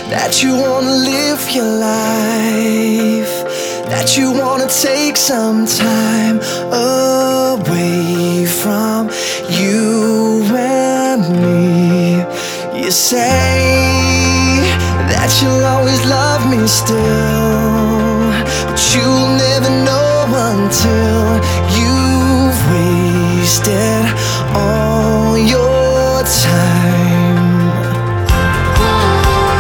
that you wanna live your life, that you wanna take some time away from you and me. You say that you'll always love me still, but you'll never know until